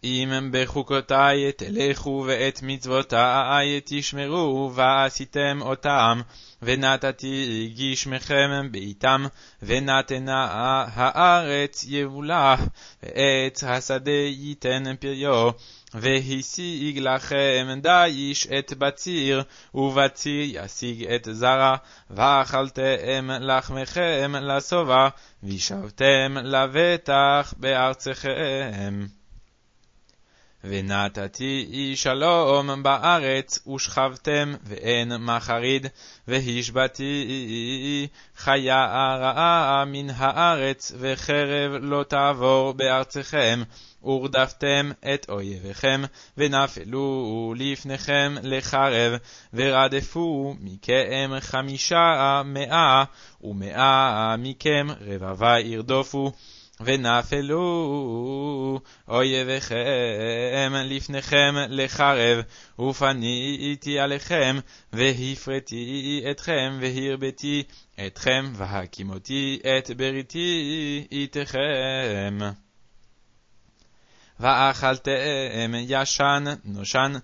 אם בחוקותיי תלכו ואת מצוותיי תשמרו ועשיתם אותם, ונתתי גשמכם בעיתם, ונתנה הארץ יבולה, ועץ השדה ייתן פריו, והשיג לכם דיש את בציר, ובציר ישיג את זרע, ואכלתם לחמכם לשובע, וישבתם לבטח בארצכם. ונתתי שלום בארץ, ושכבתם ואין מחריד, והשבתי חיה רעה מן הארץ, וחרב לא תעבור בארצכם, ורדפתם את אויביכם, ונפלו לפניכם לחרב, ורדפו מכם 500, ו100 מכם רבבה ירדופו, ונפלו אויביכם לפניכם לחרב, ופניתי עליכם, והפרתי אתכם, והרביתי אתכם, והקימותי את בריתי איתכם. ואכלתם ישן נושן,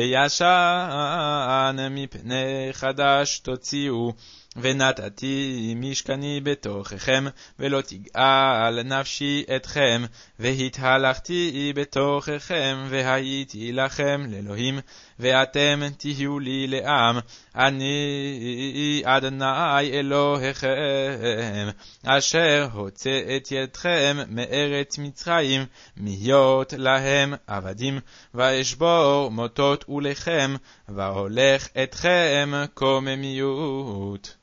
וישן מפני חדש תוציאו, ונתתי משכני בתוככם, ולא תגאל נפשי אתכם, והתהלכתי בתוככם, והייתי לכם לאלוהים, ואתם תהיו לי לעם. אני אדוני אלוהיכם, אשר הוצא את ידכם מארץ מצרים, להיות להם עבדים, ואשבור מוטות ולכם, והולך אתכם קוממיות.